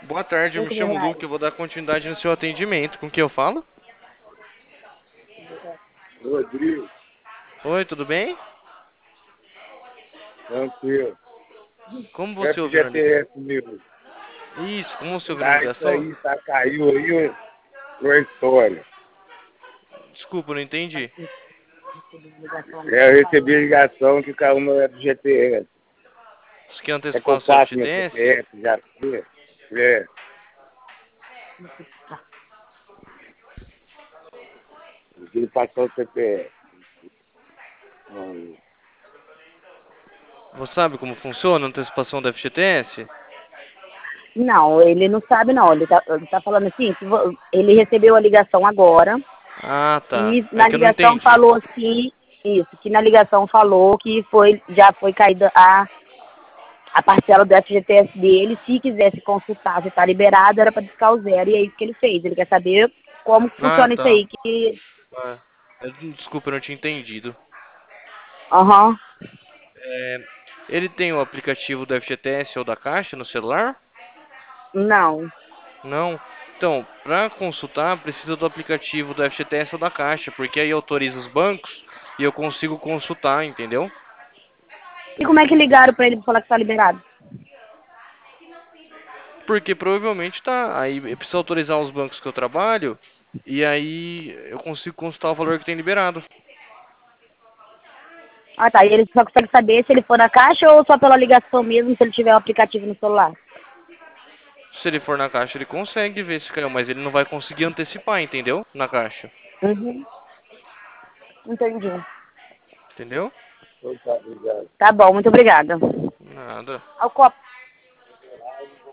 Boa tarde, eu me 5 mil chamo Luke, reais. eu vou dar continuidade no seu atendimento. Com quem eu falo? Rodrigo, Oi, tudo bem? tranquilo. Como você ouviu na ligação? FGTS comigo. Isso, como você ouviu na Tá, isso ligação? aí, tá, caiu aí uma história. Desculpa, eu não entendi. Eu recebi ligação que caiu meu FGTS. Você quer É que antecipar eu o seu passo meu FGTS? CPF já. É. Ele passou o CPF. Não, Você sabe como funciona a antecipação do FGTS? Não, ele não sabe não. Ele tá falando assim, ele recebeu a ligação agora Ah, tá. e É na que eu não ligação entendi. falou assim, isso, que na ligação falou que já foi caída a parcela do FGTS dele. Se quisesse consultar se está liberado, era para descar o zero. E é isso que ele fez. Ele quer saber como que Ah, funciona isso tá. aí. Que, Desculpa, eu não tinha entendido. aham, É, ele tem o aplicativo do FGTS ou da Caixa no celular? não. Não. Então, para consultar, precisa do aplicativo do FGTS ou da Caixa, porque aí autoriza os bancos e eu consigo consultar, entendeu? E como é que ligaram para ele pra falar que está liberado? Porque provavelmente tá. Aí precisa autorizar os bancos que eu trabalho e aí eu consigo consultar o valor que tem liberado. Ah, tá. E ele só consegue saber se ele for na caixa ou só pela ligação mesmo, se ele tiver o aplicativo no celular. Se ele for na Caixa, ele consegue ver se caiu, mas ele não vai conseguir antecipar, entendeu? Na Caixa. Uhum. Entendi. Entendeu? não tá ligado. Tá bom, muito obrigada. Nada. Ao copo.